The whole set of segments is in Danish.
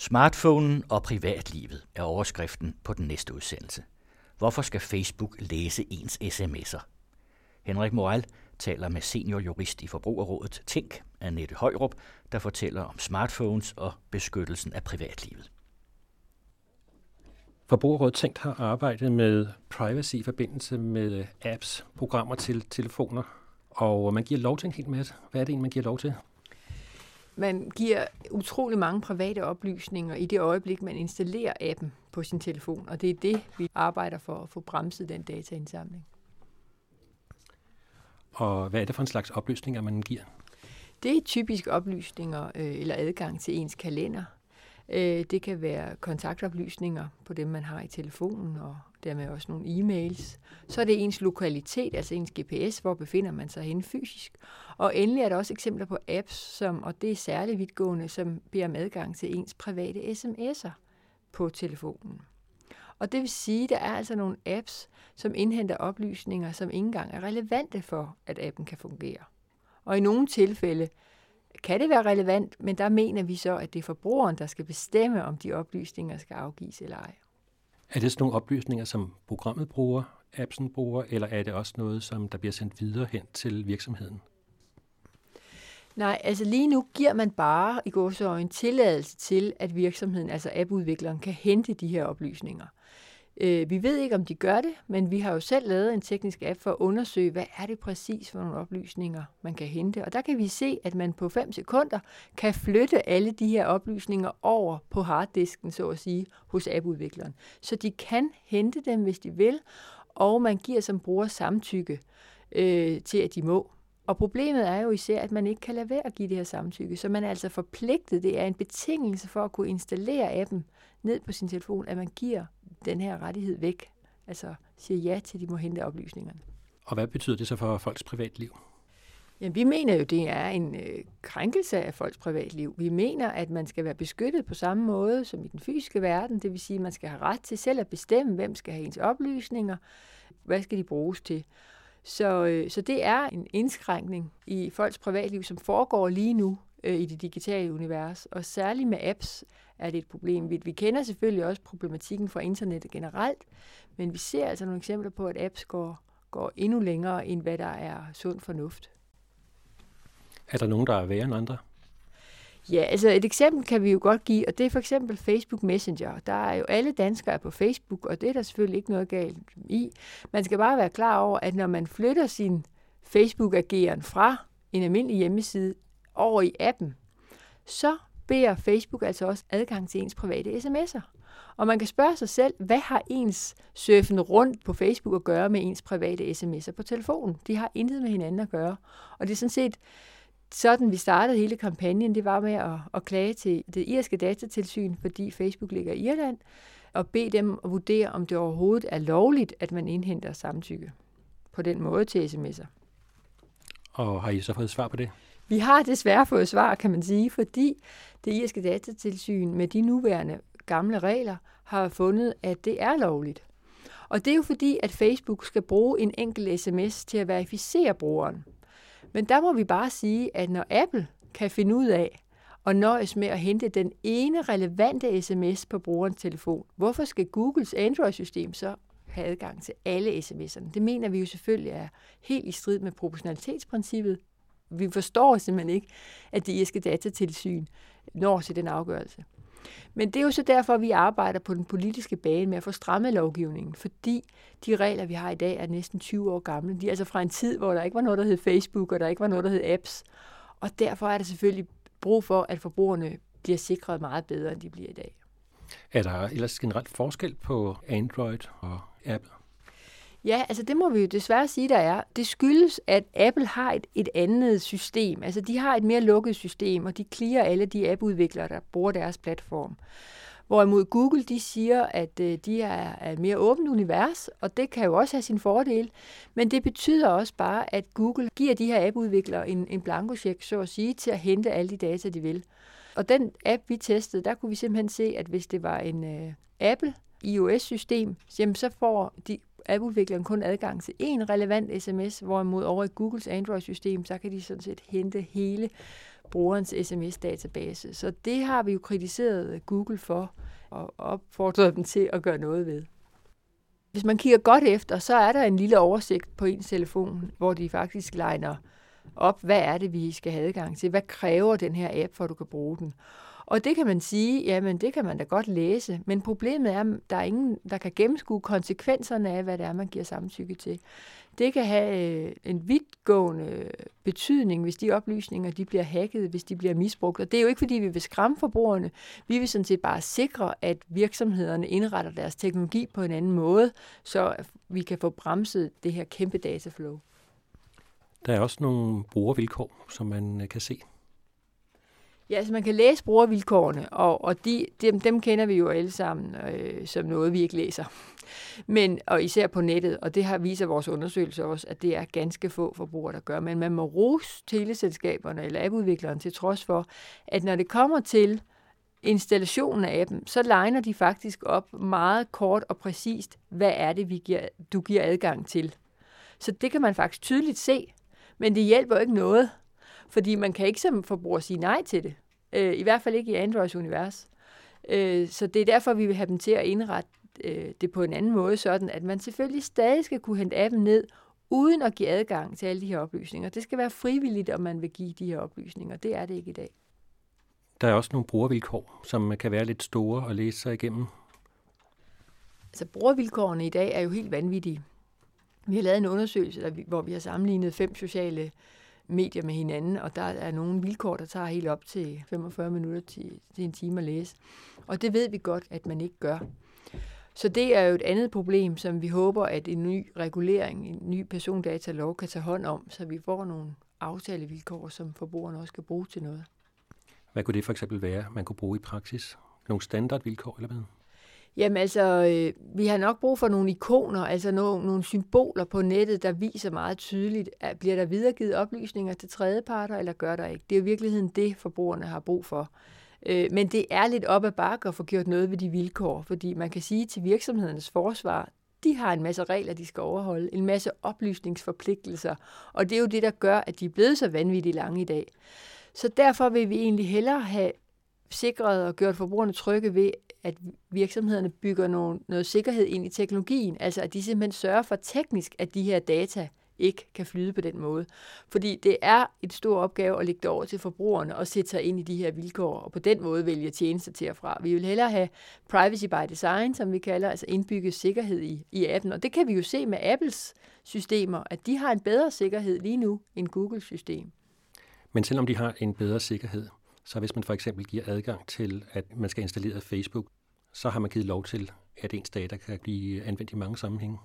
Smartphonen og privatlivet er overskriften på den næste udsendelse. Hvorfor skal Facebook læse ens sms'er? Henrik Morel taler med seniorjurist i Forbrugerrådet Tænk, Annette Højrup, der fortæller om smartphones og beskyttelsen af privatlivet. Forbrugerrådet Tænk har arbejdet med privacy i forbindelse med apps, programmer til telefoner, og man giver lov til en hel masse. Hvad er det egentlig, man giver lov til? Man giver utrolig mange private oplysninger i det øjeblik, man installerer appen på sin telefon, og det er det, vi arbejder for at få bremset den dataindsamling. Og hvad er det for en slags oplysninger, man giver? Det er typisk oplysninger eller adgang til ens kalender. Det kan være kontaktoplysninger på dem, man har i telefonen, og dermed også nogle e-mails. Så er det ens lokalitet, altså ens GPS, hvor befinder man sig henne fysisk. Og endelig er der også eksempler på apps, og det er særligt vidtgående, som beder om adgang til ens private sms'er på telefonen. Og det vil sige, at der er altså nogle apps, som indhenter oplysninger, som ikke engang er relevante for, at appen kan fungere. Og i nogle tilfælde kan det være relevant, men der mener vi så, at det er forbrugeren, der skal bestemme, om de oplysninger skal afgives eller ej. Er det sådan nogle oplysninger, som programmet bruger, appsen bruger, eller er det også noget, som der bliver sendt videre hen til virksomheden? Nej, altså lige nu giver man bare i gåseøjne tilladelse til, at virksomheden, altså appudvikleren, kan hente de her oplysninger. Vi ved ikke, om de gør det, men vi har jo selv lavet en teknisk app for at undersøge, hvad er det præcis for nogle oplysninger, man kan hente. Og der kan vi se, at man på 5 sekunder kan flytte alle de her oplysninger over på harddisken, så at sige, hos appudvikleren. Så de kan hente dem, hvis de vil, og man giver som bruger samtykke til, at de må. Og problemet er jo især, at man ikke kan lade være at give det her samtykke. Så man er altså forpligtet, det er en betingelse for at kunne installere appen ned på sin telefon, at man giver den her rettighed væk. Altså siger ja til, at de må hente oplysningerne. Og hvad betyder det så for folks privatliv? Jamen, vi mener jo, det er en krænkelse af folks privatliv. Vi mener, at man skal være beskyttet på samme måde som i den fysiske verden. Det vil sige, at man skal have ret til selv at bestemme, hvem skal have ens oplysninger, hvad skal de bruges til. Så det er en indskrænkning i folks privatliv, som foregår lige nu i det digitale univers. Og særligt med apps er det et problem. Vi kender selvfølgelig også problematikken fra internettet generelt, men vi ser altså nogle eksempler på, at apps går endnu længere, end hvad der er sund fornuft. Er der nogen, der er værre end andre? Ja, altså et eksempel kan vi jo godt give, og det er for eksempel Facebook Messenger. Der er jo alle danskere på Facebook, og det er der selvfølgelig ikke noget galt i. Man skal bare være klar over, at når man flytter sin Facebook-ageren fra en almindelig hjemmeside over i appen, så beder Facebook altså også adgang til ens private sms'er. Og man kan spørge sig selv, hvad har ens surfen rundt på Facebook at gøre med ens private sms'er på telefonen? De har intet med hinanden at gøre. Og det er sådan set sådan, vi startede hele kampagnen, det var med at klage til det irske datatilsyn, fordi Facebook ligger i Irland, og bede dem at vurdere, om det overhovedet er lovligt, at man indhenter samtykke på den måde til sms'er. Og har I så fået svar på det? Vi har desværre fået svar, kan man sige, fordi det irske datatilsyn med de nuværende gamle regler har fundet, at det er lovligt. Og det er jo fordi, at Facebook skal bruge en enkelt sms til at verificere brugeren. Men der må vi bare sige, at når Apple kan finde ud af at nøjes med at hente den ene relevante sms på brugerens telefon, hvorfor skal Googles Android-system så have adgang til alle sms'erne? Det mener vi jo selvfølgelig er helt i strid med proportionalitetsprincippet. Vi forstår simpelthen ikke, at det irske datatilsyn når til den afgørelse. Men det er jo så derfor, at vi arbejder på den politiske bane med at få strammet lovgivningen, fordi de regler, vi har i dag, er næsten 20 år gamle. De er altså fra en tid, hvor der ikke var noget, der hed Facebook, og der ikke var noget, der hed apps. Og derfor er der selvfølgelig brug for, at forbrugerne bliver sikret meget bedre, end de bliver i dag. Er der ellers generelt forskel på Android og Apple? Ja, altså det må vi jo desværre sige, der er. Det skyldes, at Apple har et andet system. Altså de har et mere lukket system, og de clearer alle de appudviklere, der bruger deres platform. Hvorimod Google, de siger, at de er et mere åbent univers, og det kan jo også have sin fordel. Men det betyder også bare, at Google giver de her appudviklere en blankocheck, så at sige, til at hente alle de data, de vil. Og den app, vi testede, der kunne vi simpelthen se, at hvis det var en Apple iOS-system, jamen så får de appudvikleren kun adgang til én relevant sms, hvorimod over i Googles Android-system, så kan de sådan set hente hele brugerens sms-database. Så det har vi jo kritiseret Google for og opfordret dem til at gøre noget ved. Hvis man kigger godt efter, så er der en lille oversigt på ens telefon, hvor de faktisk liner op, hvad er det, vi skal have adgang til? Hvad kræver den her app, for at du kan bruge den? Og det kan man sige, jamen det kan man da godt læse, men problemet er, at der er ingen, der kan gennemskue konsekvenserne af, hvad det er, man giver samtykke til. Det kan have en vidtgående betydning, hvis de oplysninger de bliver hacket, hvis de bliver misbrugt. Og det er jo ikke, fordi vi vil skræmme forbrugerne. Vi vil sådan set bare sikre, at virksomhederne indretter deres teknologi på en anden måde, så vi kan få bremset det her kæmpe dataflow. Der er også nogle brugervilkår, som man kan se. Ja, altså man kan læse brugervilkårene, og dem kender vi jo alle sammen som noget, vi ikke læser. Og især på nettet, og det viser vores undersøgelser også, at det er ganske få forbrugere, der gør. Men man må rose teleselskaberne eller appudviklerne til trods for, at når det kommer til installationen af appen, så liner de faktisk op meget kort og præcist, hvad er det, du giver adgang til. Så det kan man faktisk tydeligt se, men det hjælper ikke noget. Fordi man kan ikke som forbruger sige nej til det. I hvert fald ikke i Androids univers. Så det er derfor, vi vil have dem til at indrette det på en anden måde, sådan at man selvfølgelig stadig skal kunne hente appen ned, uden at give adgang til alle de her oplysninger. Det skal være frivilligt, om man vil give de her oplysninger. Det er det ikke i dag. Der er også nogle brugervilkår, som kan være lidt store at læse sig igennem. Altså brugervilkårene i dag er jo helt vanvittige. Vi har lavet en undersøgelse, hvor vi har sammenlignet 5 sociale medier med hinanden, og der er nogle vilkår, der tager helt op til 45 minutter til en time at læse. Og det ved vi godt, at man ikke gør. Så det er jo et andet problem, som vi håber, at en ny regulering, en ny persondatalov kan tage hånd om, så vi får nogle aftalevilkår, som forbrugerne også kan bruge til noget. Hvad kunne det for eksempel være, man kunne bruge i praksis? Nogle standardvilkår eller hvad? Jamen altså, vi har nok brug for nogle ikoner, altså nogle symboler på nettet, der viser meget tydeligt, at bliver der videregivet oplysninger til tredjeparter, eller gør der ikke? Det er jo i virkeligheden det, forbrugerne har brug for. Men det er lidt op ad bakke at få gjort noget ved de vilkår, fordi man kan sige til virksomhedernes forsvar, de har en masse regler, de skal overholde, en masse oplysningsforpligtelser, og det er jo det, der gør, at de er blevet så vanvittigt lange i dag. Så derfor vil vi egentlig hellere have sikret og gjort forbrugerne trygge ved, at virksomhederne bygger noget sikkerhed ind i teknologien, altså at de simpelthen sørger for teknisk, at de her data ikke kan flyde på den måde. Fordi det er et stor opgave at lægge det over til forbrugerne og sætte sig ind i de her vilkår, og på den måde vælge tjenester til og fra. Vi vil hellere have privacy by design, som vi kalder, altså indbygget sikkerhed i appen, og det kan vi jo se med Apples systemer, at de har en bedre sikkerhed lige nu end Googles system. Men selvom de har en bedre sikkerhed, så hvis man for eksempel giver adgang til, at man skal installere Facebook, så har man givet lov til, at ens data kan blive anvendt i mange sammenhænge.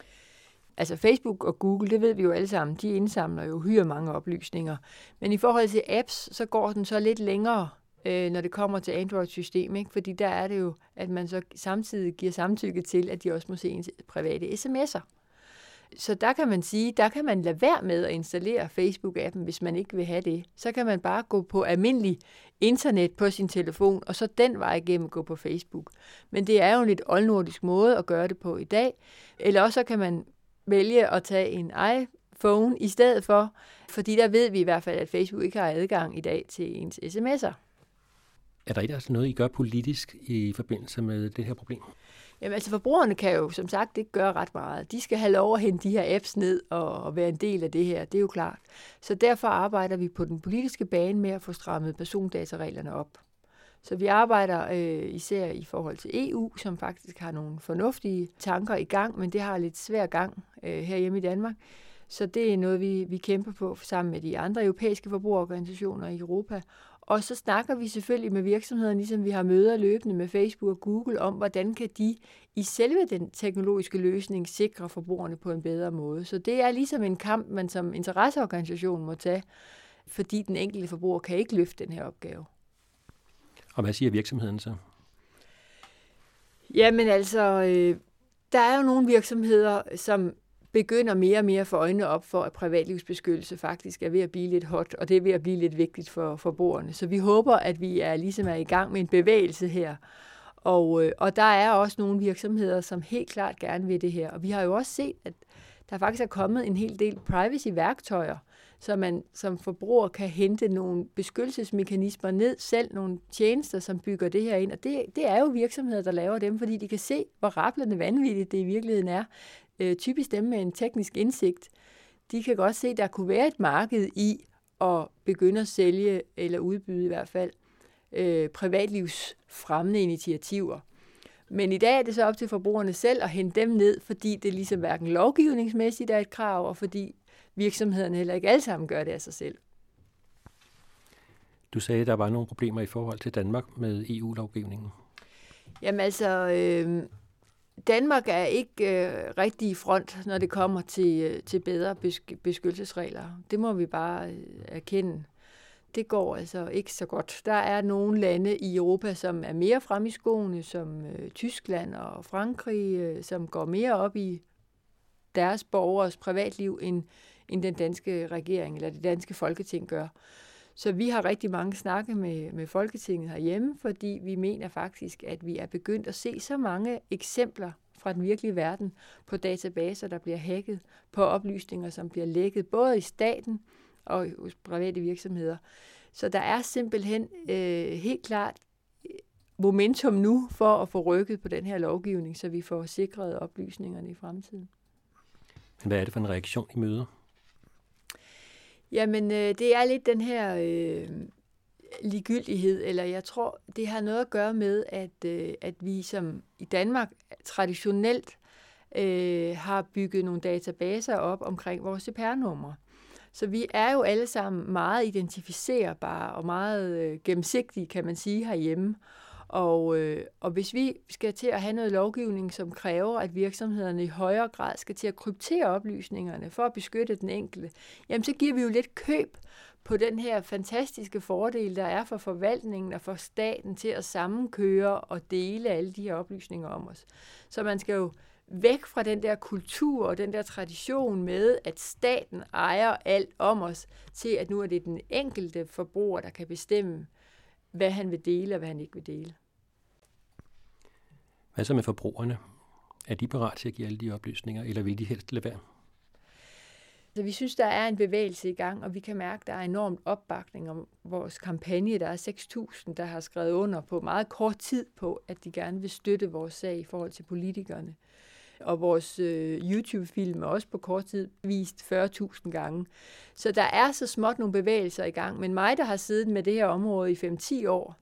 Altså Facebook og Google, det ved vi jo alle sammen, de indsamler jo uhyre mange oplysninger. Men i forhold til apps, så går den så lidt længere, når det kommer til Android-system, ikke? Fordi der er det jo, at man så samtidig giver samtykke til, at de også må se ens private sms'er. Så der kan man sige, der kan man lade være med at installere Facebook-appen, hvis man ikke vil have det. Så kan man bare gå på almindelig internet på sin telefon, og så den vej igennem gå på Facebook. Men det er jo en lidt oldnordisk måde at gøre det på i dag. Eller også så kan man vælge at tage en iPhone i stedet for, fordi der ved vi i hvert fald, at Facebook ikke har adgang i dag til ens sms'er. Er der ikke altså noget, I gør politisk i forbindelse med det her problem? Jamen altså forbrugerne kan jo som sagt ikke gøre ret meget. De skal have lov at hente de her apps ned og være en del af det her, det er jo klart. Så derfor arbejder vi på den politiske bane med at få strammet persondatareglerne op. Så vi arbejder især i forhold til EU, som faktisk har nogle fornuftige tanker i gang, men det har lidt svær gang herhjemme i Danmark. Så det er noget, vi kæmper på sammen med de andre europæiske forbrugerorganisationer i Europa. Og så snakker vi selvfølgelig med virksomhederne, ligesom vi har møder løbende med Facebook og Google, om hvordan kan de i selve den teknologiske løsning sikre forbrugerne på en bedre måde. Så det er ligesom en kamp, man som interesseorganisation må tage, fordi den enkelte forbruger kan ikke løfte den her opgave. Og hvad siger virksomheden så? Jamen altså, der er jo nogle virksomheder, som begynder mere og mere at få øjnene op for, at privatlivsbeskyttelse faktisk er ved at blive lidt hot, og det er ved at blive lidt vigtigt for forbrugerne. Så vi håber, at vi ligesom er i gang med en bevægelse her. Og der er også nogle virksomheder, som helt klart gerne vil det her. Og vi har jo også set, at der faktisk er kommet en hel del privacy-værktøjer så man som forbruger kan hente nogle beskyttelsesmekanismer ned, selv nogle tjenester, som bygger det her ind. Og det er jo virksomheder, der laver dem, fordi de kan se, hvor rablende vanvittigt det i virkeligheden er. Typisk dem med en teknisk indsigt, de kan godt se, at der kunne være et marked i at begynde at sælge, eller udbyde i hvert fald, privatlivsfremmende initiativer. Men i dag er det så op til forbrugerne selv at hente dem ned, fordi det ligesom hverken lovgivningsmæssigt er et krav, og fordi virksomhederne heller ikke alle sammen gør det af sig selv. Du sagde, at der var nogle problemer i forhold til Danmark med EU-lovgivningen. Jamen altså, Danmark er ikke rigtig i front, når det kommer til bedre beskyttelsesregler. Det må vi bare erkende. Det går altså ikke så godt. Der er nogle lande i Europa, som er mere fremme i skoene, som Tyskland og Frankrig, som går mere op i deres borgers privatliv, end den danske regering eller det danske folketing gør. Så vi har rigtig mange snakke med Folketinget herhjemme, fordi vi mener faktisk, at vi er begyndt at se så mange eksempler fra den virkelige verden på databaser, der bliver hacket, på oplysninger, som bliver lækket, både i staten og hos private virksomheder. Så der er simpelthen helt klart momentum nu for at få rykket på den her lovgivning, så vi får sikret oplysningerne i fremtiden. Hvad er det for en reaktion, I møder? Jamen, det er lidt den her ligegyldighed, eller jeg tror, det har noget at gøre med, at vi som i Danmark traditionelt har bygget nogle databaser op omkring vores CPR-numre. Så vi er jo alle sammen meget identificerbare og meget gennemsigtige, kan man sige, herhjemme. Og hvis vi skal til at have noget lovgivning, som kræver, at virksomhederne i højere grad skal til at kryptere oplysningerne for at beskytte den enkelte, jamen så giver vi jo lidt køb på den her fantastiske fordel, der er for forvaltningen og for staten til at sammenkøre og dele alle de her oplysninger om os. Så man skal jo væk fra den der kultur og den der tradition med, at staten ejer alt om os, til at nu er det den enkelte forbruger, der kan bestemme, hvad han vil dele og hvad han ikke vil dele. Hvad så med forbrugerne? Er de parat til at give alle de oplysninger, eller vil de helst lade være? Så vi synes, der er en bevægelse i gang, og vi kan mærke, at der er enormt opbakning om vores kampagne. Der er 6.000, der har skrevet under på meget kort tid på, at de gerne vil støtte vores sag i forhold til politikerne. Og vores YouTube-film er også på kort tid vist 40.000 gange. Så der er så småt nogle bevægelser i gang. Men mig, der har siddet med det her område i 5-10 år,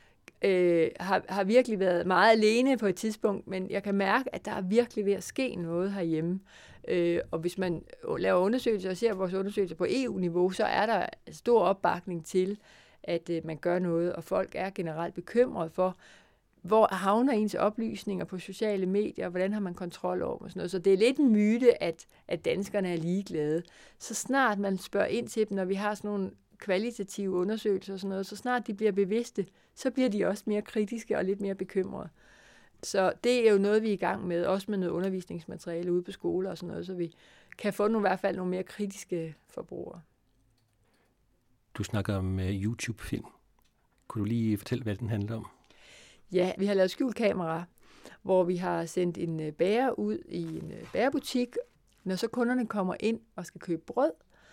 har virkelig været meget alene på et tidspunkt, men jeg kan mærke, at der er virkelig ved at ske noget herhjemme. Og hvis man laver undersøgelser og ser vores undersøgelser på EU-niveau, så er der stor opbakning til, at man gør noget, og folk er generelt bekymrede for, hvor havner ens oplysninger på sociale medier, og hvordan har man kontrol over og sådan noget. Så det er lidt en myte, at danskerne er ligeglade. Så snart man spørger ind til dem, når vi har sådan nogle kvalitative undersøgelser og sådan noget, så snart de bliver bevidste, så bliver de også mere kritiske og lidt mere bekymrede. Så det er jo noget, vi er i gang med, også med noget undervisningsmateriale ude på skoler og sådan noget, så vi kan få i hvert fald nogle mere kritiske forbrugere. Du snakker om YouTube-film. Kunne du lige fortælle, hvad den handler om? Ja, vi har lavet skjult kamera, hvor vi har sendt en bager ud i en bagerbutik. Når så kunderne kommer ind og skal købe brød,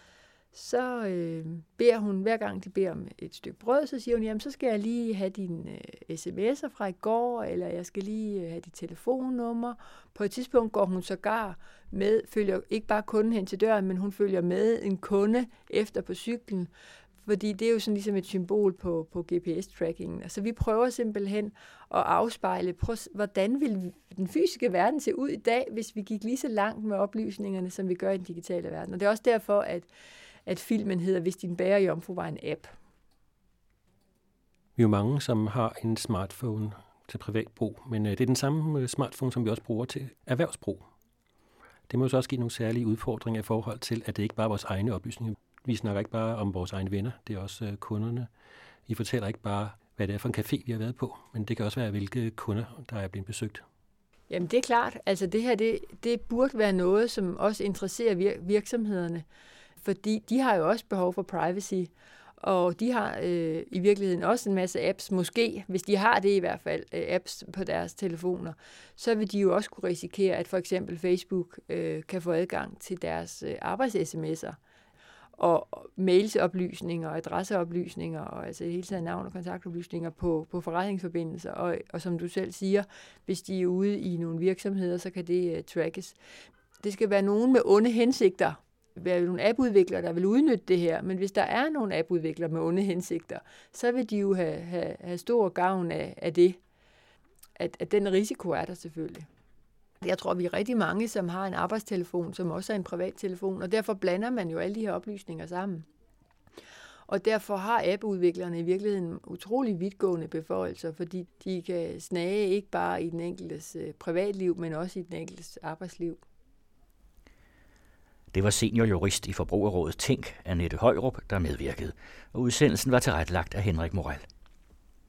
så beder hun, hver gang de beder om et stykke brød, så siger hun, jamen så skal jeg lige have dine sms'er fra i går, eller jeg skal lige have dit telefonnummer. På et tidspunkt går hun sågar med, følger ikke bare kunden hen til døren, men hun følger med en kunde efter på cyklen, fordi det er jo sådan ligesom et symbol på GPS-trackingen. Altså vi prøver simpelthen at afspejle, hvordan vil den fysiske verden se ud i dag, hvis vi gik lige så langt med oplysningerne, som vi gør i den digitale verden. Og det er også derfor, at filmen hedder Hvis din bagerjomfru var en app. Vi er jo mange, som har en smartphone til privat brug, men det er den samme smartphone, som vi også bruger til erhvervsbrug. Det må jo så også give nogle særlige udfordringer i forhold til, at det ikke bare er vores egne oplysninger. Vi snakker ikke bare om vores egne venner, det er også kunderne. I fortæller ikke bare, hvad det er for en café, vi har været på, men det kan også være, hvilke kunder, der er blevet besøgt. Jamen det er klart. Altså det her, det burde være noget, som også interesserer virksomhederne, fordi de har jo også behov for privacy, og de har i virkeligheden også en masse apps, måske, hvis de har det i hvert fald, apps på deres telefoner, så vil de jo også kunne risikere, at for eksempel Facebook kan få adgang til deres arbejds-sms'er. og mailsoplysninger, adresseoplysninger, og altså i hele taget navn- og kontaktoplysninger på forretningsforbindelser. Og som du selv siger, hvis de er ude i nogle virksomheder, så kan det trackes. Det skal være nogen med onde hensigter, være nogle appudviklere, der vil udnytte det her, men hvis der er nogle appudviklere med onde hensigter, så vil de jo have stor gavn af det, at den risiko er der selvfølgelig. Jeg tror, vi er rigtig mange, som har en arbejdstelefon, som også er en privattelefon, og derfor blander man jo alle de her oplysninger sammen. Og derfor har appudviklerne i virkeligheden utrolig vidtgående beføjelser, fordi de kan snage ikke bare i den enkeltes privatliv, men også i den enkeltes arbejdsliv. Det var seniorjurist i Forbrugerrådet Tænk, Annette Højrup, der medvirkede, og udsendelsen var tilrettelagt af Henrik Morell.